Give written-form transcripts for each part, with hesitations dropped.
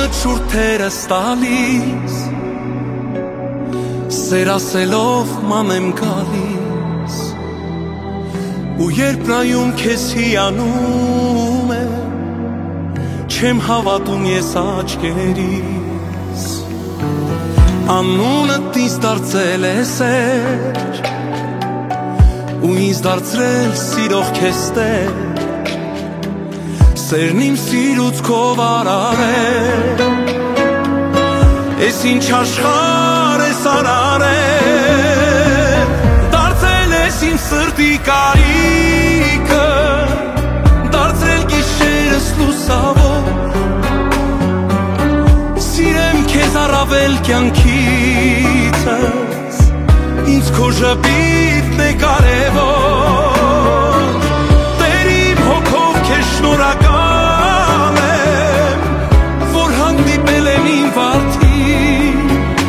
հորդ շուրթերս տալիս, սեր ասելով ման եմ գալիս, ու երբ նայում քեզ հիանում է, չեմ հավատում ես աչքերիս, անունդ ինձ դարձել է սեր, ու ինձ դարձրել սիրող քեզ տեր, սերն իմ սիրուց քո վարար է, ես ինչ աշխարհ ես արար է, դարձել ես իմ սրտի կարիքը, դարձրել գիշերս լուսավոր, սիրեմ քեզ առավել կյանքիցս, ինձ քո ժպիտն է կարևոր, Տեր իմ հոգով քեզ շնորհակալ եմ, որ հանդիպել եմ իմ վարդին,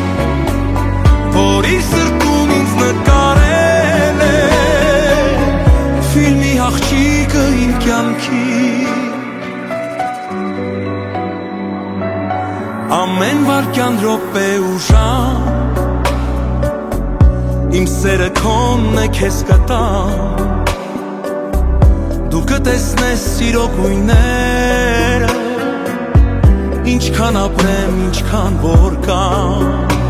որ իր սրտում ինձ նկարել է, ֆիլմի աղջիկը իմ կյանքի, ամեն վարքյան րոպե ու ժամ, իմ սերը քոնն է քեզ կտամ, դու կտեսնես սիրո գույները, ինչքան ապրեմ, ինչքան որ կամ,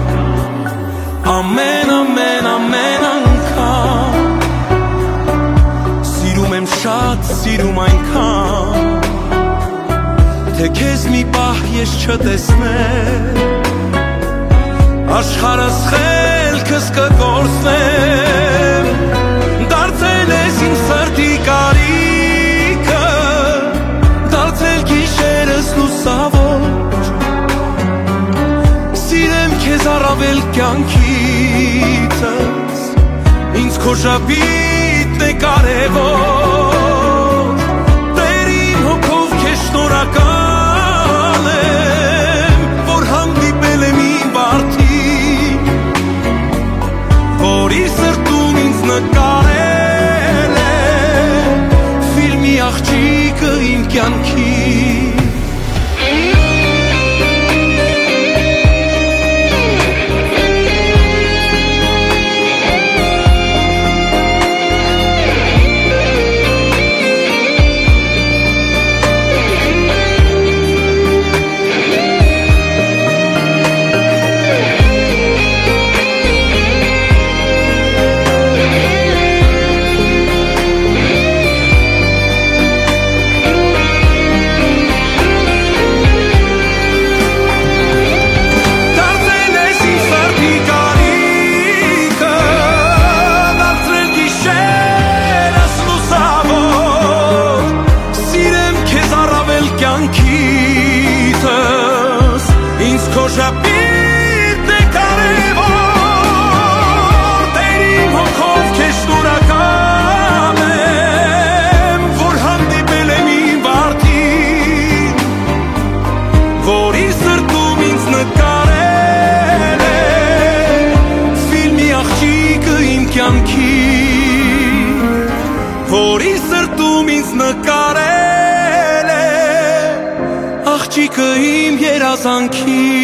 ամեն անգամ, սիրում եմ շատ, սիրում այնքան, թե քեզ մի պահ ես չտեսնեմ, աշխարհս խելքս կկորցնեմ, դարձել ես իմ սրտի կարիքը, դարձել գիշերս լուսավոր, սիրեմ քեզ առավել կյանքիցս, ինձ քո ժպիտն է կարևոր, Տեր իմ հոգով քեզ շնորհակալ եմ, որ հանդիպել եմ իմ վարդին, որ իր սրտում ինձ նկարել է, ֆիլմի աղջիկը իմ կյանքի, ինձ քո ժպիտն է կարևոր, Տեր իմ հոգով քեզ շնորհակալ եմ, որ հանդիպել եմ իմ վարդին, որ իր սրտում ինձ նկարել է, ֆիլմի աղջիկը իմ կյանքի, որ իր սրտում ինձ նկարել է, աղջիկը իմ երազանքի,